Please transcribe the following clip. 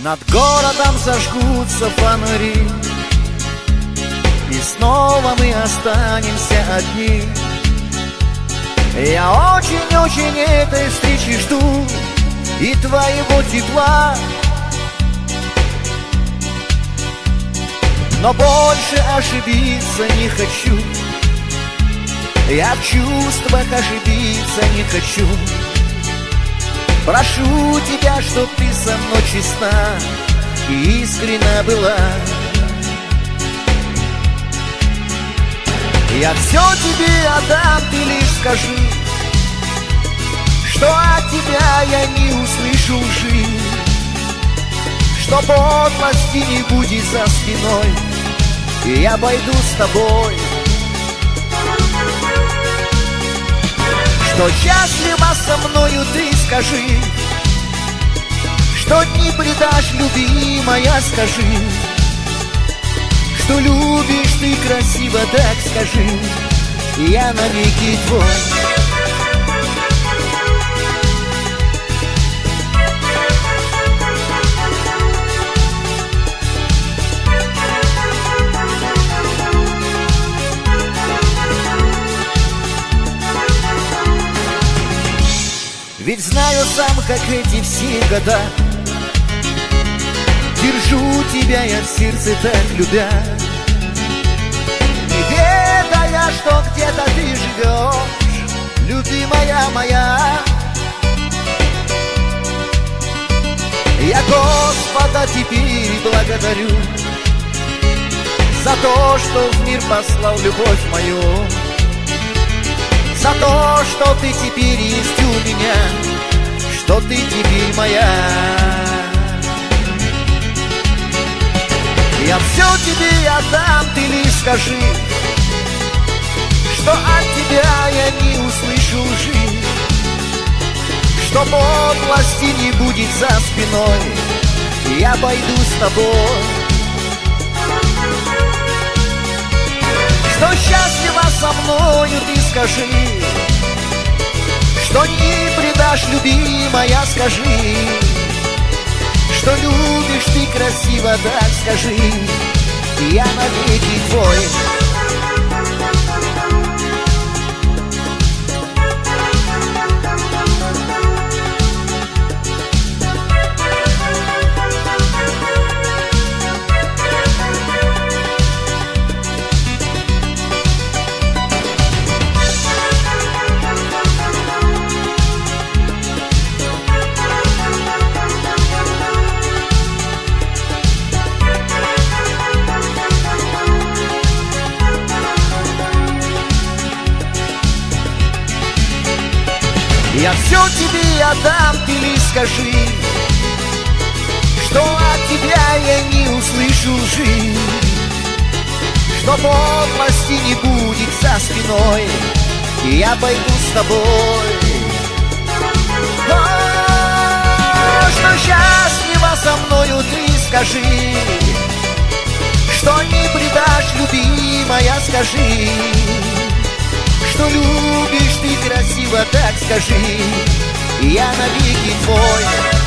Над городом зажгутся фонари, и снова мы останемся одни. Я очень-очень этой встречи жду и твоего тепла, но больше ошибиться не хочу. Я в чувствах ошибиться не хочу. Прошу тебя, чтоб ты со мной честна и искренна была. Я все тебе отдам, ты лишь скажи, что от тебя я не услышу лжи, что подлости не будет за спиной, и я пойду с тобой. Что счастлива со мною, ты скажи, что не предашь, любимая, скажи, что любишь ты красиво, так скажи, и я навеки твой. Ведь знаю сам, как эти все года держу тебя я в сердце, так любя, не ведая, что где-то ты живешь, любимая моя. Я Господа теперь благодарю за то, что в мир послал любовь мою, за то, что ты теперь есть у меня, что ты теперь моя. Я все тебе отдам, ты лишь скажи, что от тебя я не услышу лжи, что подлости не будет за спиной, и я пойду с тобой. Что счастлива со мною, ты скажи, что не предашь, любимая, скажи, что любишь ты красиво, так скажи, и я навеки твой. Я все тебе отдам, ты лишь скажи, что от тебя я не услышу лжи, что подлости не будет за спиной, и я пойду с тобой. О, что счастлива со мною, ты скажи, что не предашь, любимая, скажи, что любишь ты красиво, так скажи, и я навеки твой.